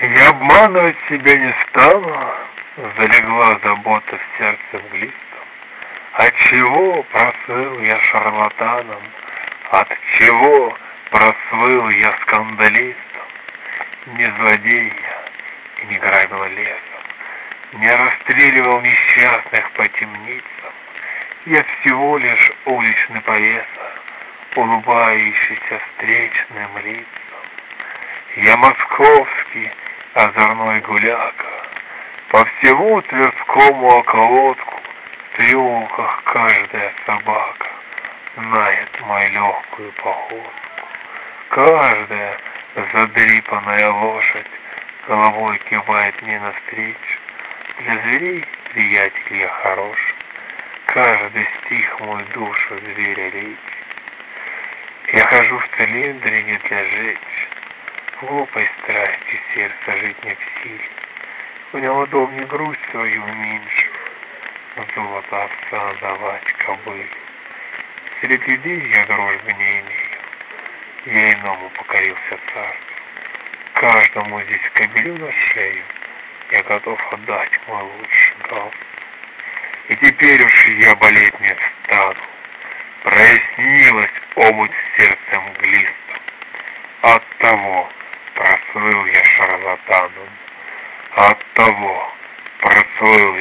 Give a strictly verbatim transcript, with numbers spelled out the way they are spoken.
Я обманывать себя не стану, залегла забота в сердце мглистом. Отчего прослыл я шарлатаном, отчего прослыл я скандалистом? Не злодей я и не грабил лесом, не расстреливал несчастных по темницам. Я всего лишь уличный повеса, улыбающийся встречным лицам. Я московский озорной гуляка, по всему Тверскому околотку, в переулках каждая собака знает мою легкую походку. Каждая задрипанная лошадь головой кивает мне навстречу. Для зверей, приятель, я хорош, каждый стих мой душу зверя лечит. Я хожу в цилиндре не для жечь, глупой страстью сердца жить не в силе. Мне удобнее грудь свою уменьшив, золото овса давать кобыле. Среди людей я дружбы не имею, я иному покорился царству. Каждому здесь кобелю на шею я готов отдать мой лучший галстук. И теперь уж я болеть не стану, прояснилась омуть сердцем мглистом. Оттого прослыл я шарлатаном, оттого прослыл